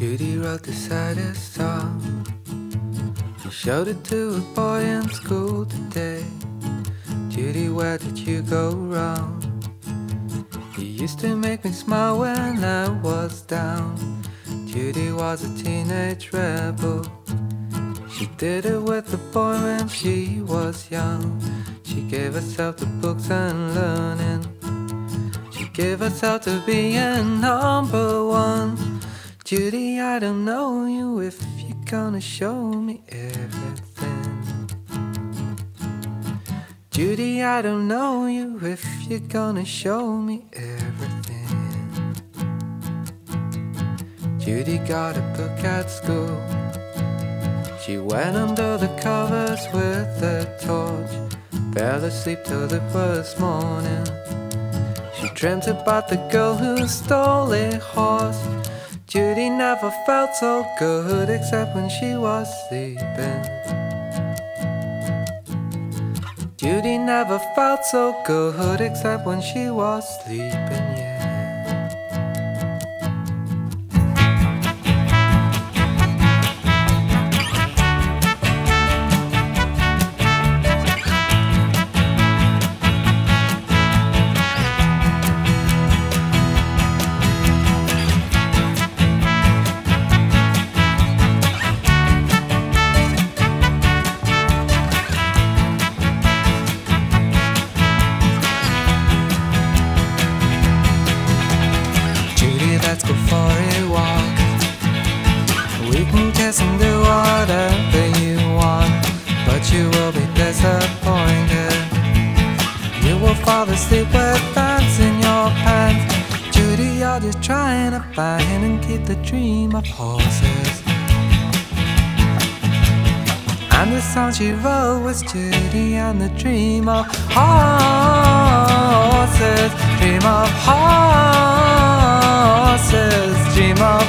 Judy wrote the saddest song. She showed it to a boy in school today. Judy, where did you go wrong? You used to make me smile when I was down. Judy was a teenage rebel. She did it with a boy when she was young. She gave herself to books and learning. She gave herself to being number one. Judy, I don't know you if you're gonna show me everything. Judy, I don't know you if you're gonna show me everything. Judy got a book at school. She went under the covers with a torch, fell asleep till it was morning. She dreamt about the girl who stole a horse. Judy never felt so good except when she was sleeping. Judy never felt so good except when she was sleeping, yeah. Let's go for a walk. We can kiss and do whatever you want, but you will be disappointed. You will fall asleep with ants in your pants. Judy, you're just trying to find and keep the dream of horses. And the song she wrote was Judy and the dream of horses. Dream of horses, dream of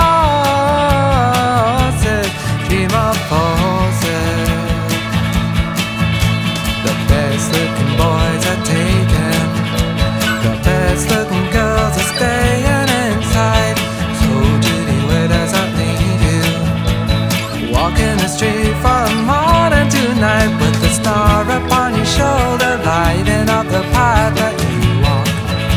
horses, dream of horses. The best looking boys are taken, the best looking girls are staying inside. So Judy, where does that lead you? Walking the street from morning to night, with the star upon your shoulder, lighting up the path that you walk.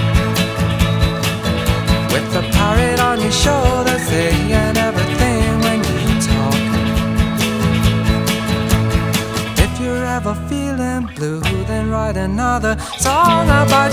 With the parrot on your shoulder, saying everything when you talk. If you're ever feeling blue, then write another song about